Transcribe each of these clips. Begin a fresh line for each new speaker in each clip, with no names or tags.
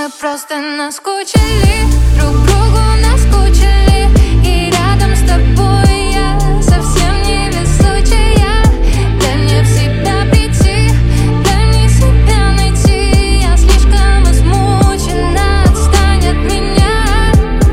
Мы просто наскучили, друг другу наскучили. И рядом с тобой я совсем не везучая. Дай мне в себя прийти, дай мне себя найти. Я слишком измучена, отстань от меня.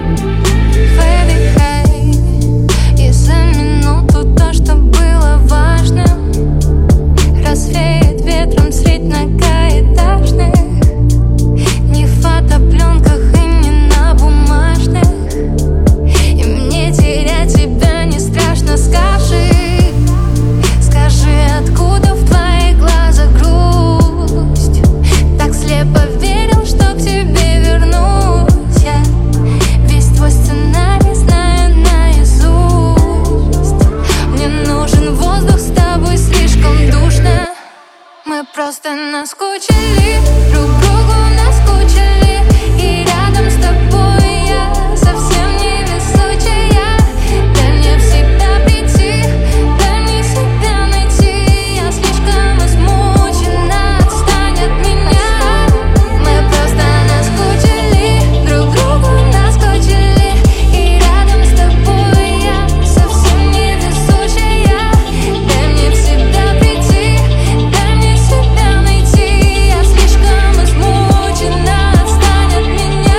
Выдыхай, и за минуту то, что было важным, развеет ветром средь многоэтажных. Не в фотопленках и не на бумажных. И мне терять тебя не страшно, скажи. Скажи, откуда в твоих глазах грусть? Так слепо верил, что к тебе вернусь я. Весь твой сценарий знаю наизусть. Мне нужен воздух, с тобой слишком душно. Мы просто наскучили, друг другу наскучили. И рядом с тобой я совсем не везучая. Дай мне в себя прийти, дай мне себя найти. Я слишком измучена, отстань от меня. Мы просто наскучили, друг другу наскучили. И рядом с тобой я совсем не везучая. Дай мне в себя прийти, дай мне себя найти. Я слишком измучена, отстань от меня.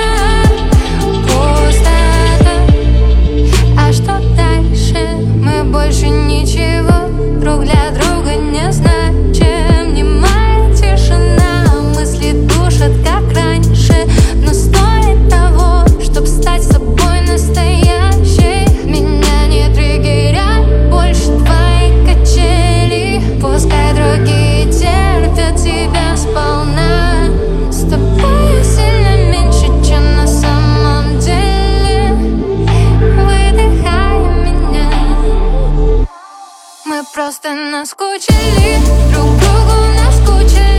Пустота. А что дальше? Мы больше ничего друг для друга не значим. Немая тишина, мысли душат, как раньше. Но стоит того, чтоб стать собой настоящей. Меня не триггерят больше твои качели. Пускай другие терпят тебя сполна. С тобой я сильно меньше, чем на самом деле. Выдыхай меня. Мы просто наскучили, друг другу наскучили.